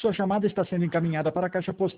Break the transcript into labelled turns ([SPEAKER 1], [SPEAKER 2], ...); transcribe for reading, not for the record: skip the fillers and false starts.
[SPEAKER 1] Sua chamada está sendo encaminhada para a caixa postal